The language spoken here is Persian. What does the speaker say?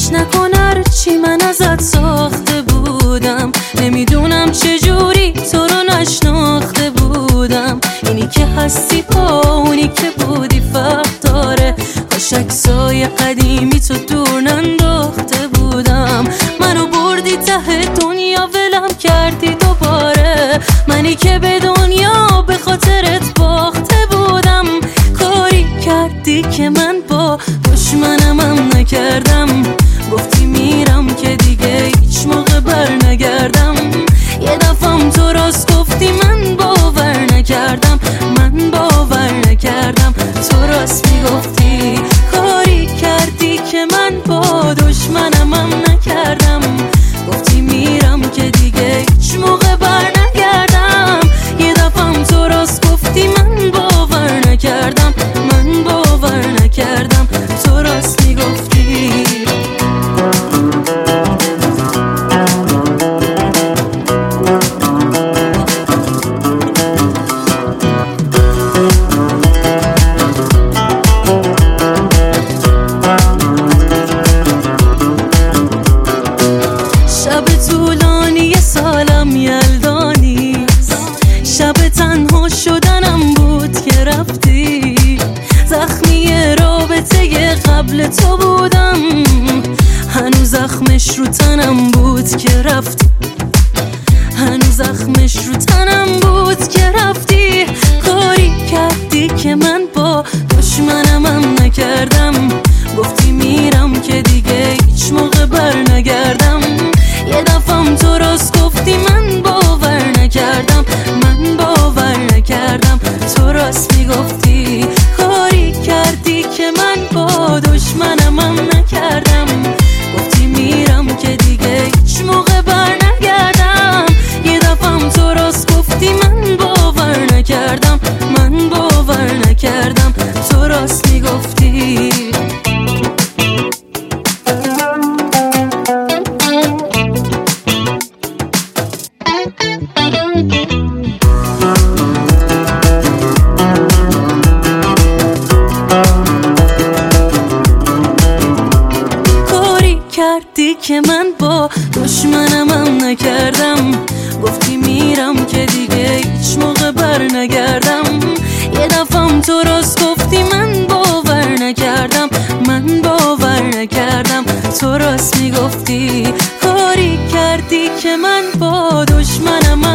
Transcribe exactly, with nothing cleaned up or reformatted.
فراموش نکن هر چی من ازت ساخته بودم. نمیدونم چجوری تو رو نشناخته بودم. اینی که هستی با اونی که بودی فرق داره. کاش عکسای قدیمی تو دور ننداخته بودم. منو بردی ته دنیا ولم کردی دوباره. منی که به دنیا به خاطرت باخته بودم. کاری کردی که من با دشمنم هم نکردم. گفتی میرم که دیگه هیچ موقع بر نگردم. یه دفعم تو راست گفتی من باور نکردم. من باور نکردم تو راست میگفتی. کاری کردی که من با دشمنم هم نکردم. گفتی میرم که دیگه هیچ موقع بر نگردم. یه دفعم تو راست گفتی من باور نکردم. من باور نکردم تو راست میگفتی. شب طولانی سالم یلدانیست. شب تنها شدنم بود که رفتی. زخمی رابطه قبل تو بودم. هنوز زخمش رو تنم بود که رفتی. هنوز زخمش رو تنم بود که رفتی. کاری کردی که من با دشمنم هم نکردم. گفتی میرم که دیگه هیچ موقع بر نگردم. یه دفعم تو راست گفتی من باور نکردم. من باور نکردم تو راست میگفتی. کاری کردی که من با دشمنم هم نکردم. گفتی میرم که دیگه هیچ موقع بر نگردم. یه دفعم تو راست گفتی من باور نکردم. من باور نکردم تو راست میگفتی. کردی که من با دشمنم هم نکردم. گفتی میرم که دیگه هیچ موقع بر نگردم. یه دفعم تو راست گفتی من باور نکردم. من باور نکردم تو راست میگفتی. کاری کردی که من با دشمنم